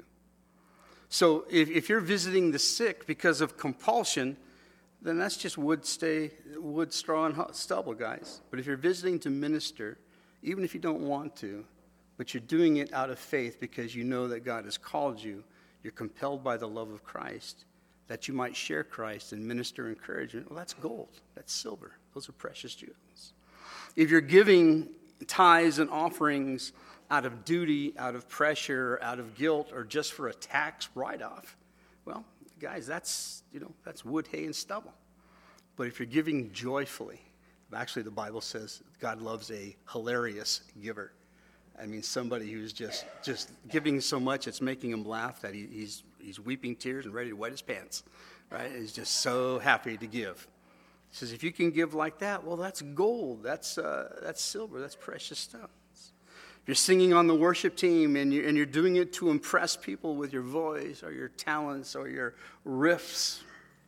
So if, if you're visiting the sick because of compulsion, then that's just wood, stay, wood, straw, and stubble, guys. But if you're visiting to minister, even if you don't want to, but you're doing it out of faith because you know that God has called you, you're compelled by the love of Christ, that you might share Christ and minister encouragement, well, that's gold. That's silver. Those are precious jewels. If you're giving tithes and offerings out of duty, out of pressure, out of guilt, or just for a tax write-off, well, guys, that's, you know, that's wood, hay, and stubble. But if you're giving joyfully, actually the Bible says God loves a hilarious giver. I mean, somebody who's just, just giving so much it's making him laugh that he, he's he's weeping tears and ready to wet his pants, right? He's just so happy to give. He says, if you can give like that, well, that's gold, that's uh, that's silver, that's precious stones. If you're singing on the worship team and you're, and you're doing it to impress people with your voice or your talents or your riffs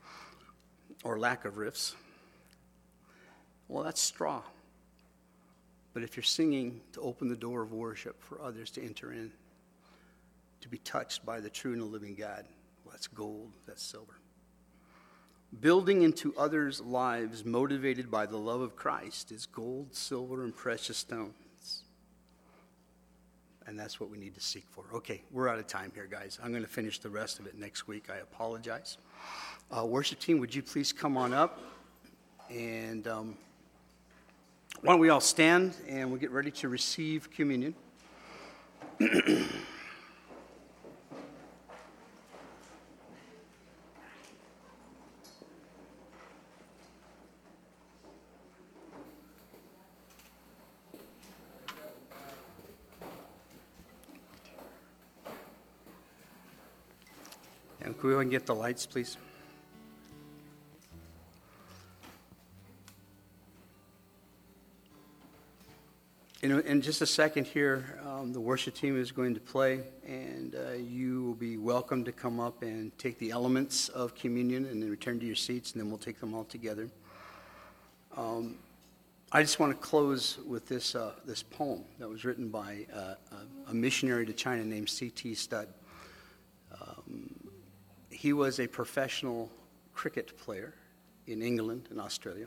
or lack of riffs, well, that's straw. But if you're singing to open the door of worship for others to enter in, to be touched by the true and the living God, well, that's gold, that's silver. Building into others' lives motivated by the love of Christ is gold, silver, and precious stones. And that's what we need to seek for. Okay, we're out of time here, guys. I'm going to finish the rest of it next week. I apologize. Uh, worship team, would you please come on up? And um, why don't we all stand and we'll get ready to receive communion. And can we go and get the lights, please? In, in just a second here, um, the worship team is going to play, and uh, you will be welcome to come up and take the elements of communion and then return to your seats, and then we'll take them all together. Um, I just want to close with this uh, this poem that was written by uh, a, a missionary to China named C T Studd. Um, he was a professional cricket player in England and Australia,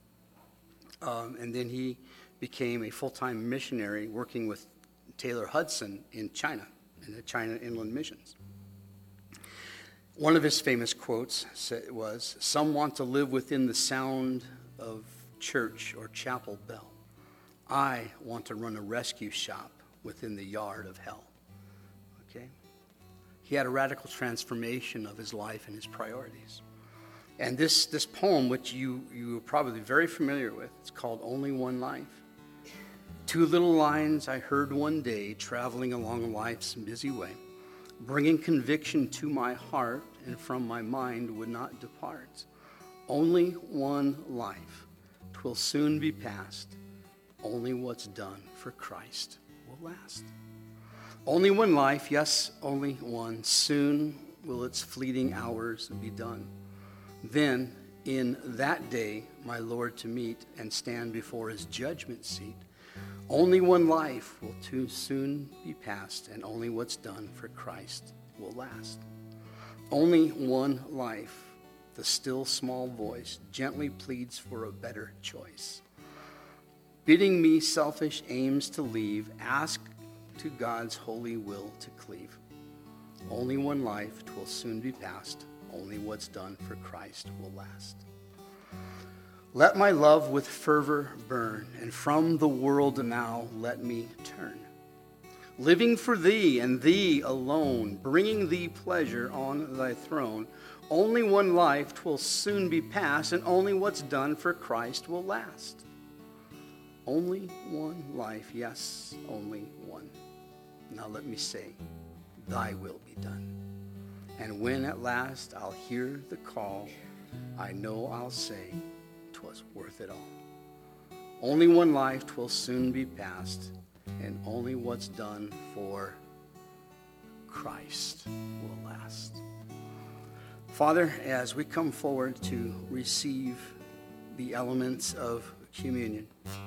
um, and then he became a full-time missionary working with Taylor Hudson in China, in the China Inland Missions. One of his famous quotes was, "Some want to live within the sound of church or chapel bell. I want to run a rescue shop within the yard of hell." Okay? He had a radical transformation of his life and his priorities. And this, this poem, which you, you are probably very familiar with, it's called Only One Life. Two little lines I heard one day traveling along life's busy way, bringing conviction to my heart and from my mind would not depart. Only one life, 'twill soon be past. Only what's done for Christ will last. Only one life, yes, only one. Soon will its fleeting hours be done. Then, in that day, my Lord to meet and stand before his judgment seat. Only one life will too soon be past, and only what's done for Christ will last. Only one life, the still small voice gently pleads for a better choice. Bidding me selfish aims to leave, ask to God's holy will to cleave. Only one life, 'twill soon be past, only what's done for Christ will last. Let my love with fervor burn, and from the world now let me turn. Living for thee and thee alone, bringing thee pleasure on thy throne. Only one life, 'twill soon be past, and only what's done for Christ will last. Only one life, yes, only one. Now let me say, thy will be done. And when at last I'll hear the call, I know I'll say, 'twas worth it all. Only one life, 'twill soon be past, and only what's done for Christ will last. Father, as we come forward to receive the elements of communion,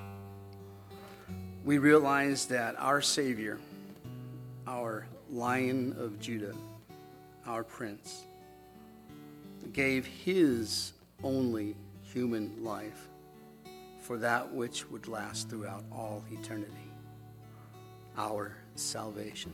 we realize that our Savior, our Lion of Judah, our Prince, gave his only human life for that which would last throughout all eternity, our salvation.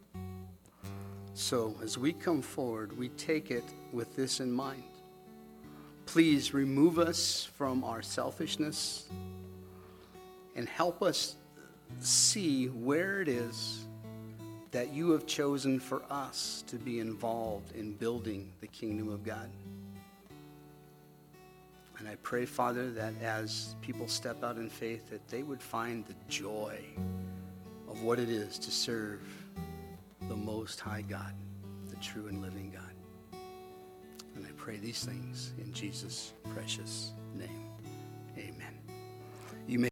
So as we come forward, we take it with this in mind. Please remove us from our selfishness and help us see where it is that you have chosen for us to be involved in building the kingdom of God. And I pray, Father, that as people step out in faith, that they would find the joy of what it is to serve the Most High God, the true and living God. And I pray these things in Jesus' precious name.